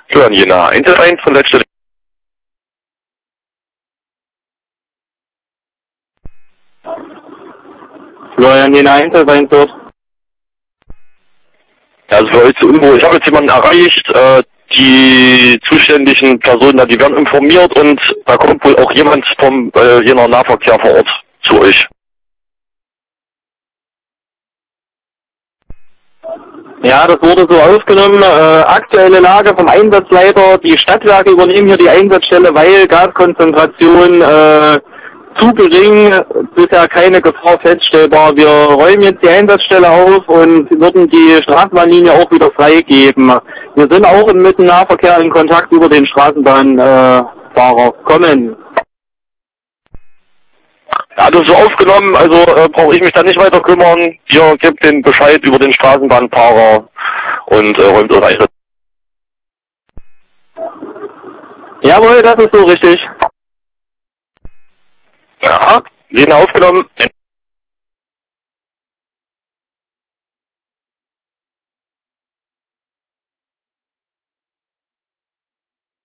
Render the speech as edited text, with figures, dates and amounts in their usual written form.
Hören Jena 111 von Letzte. Florian Jena 111 dort. Also für euch zur Info, ich habe jetzt jemanden erreicht, die zuständigen Personen, die werden informiert und da kommt wohl auch jemand vom Jener Nahverkehr vor Ort zu euch. Ja, das wurde so aufgenommen. Aktuelle Lage vom Einsatzleiter, die Stadtwerke übernehmen hier die Einsatzstelle, weil Gaskonzentration zu gering, bisher keine Gefahr feststellbar. Wir räumen jetzt die Einsatzstelle auf und würden die Straßenbahnlinie auch wieder freigeben. Wir sind auch mit dem Nahverkehr in Kontakt über den Straßenbahnfahrer. Kommen. Ja, das ist so aufgenommen, also brauche ich mich da nicht weiter kümmern. Ihr gebt den Bescheid über den Straßenbahnfahrer und räumt es weiter. Jawohl, das ist so richtig. Ja, Jena aufgenommen.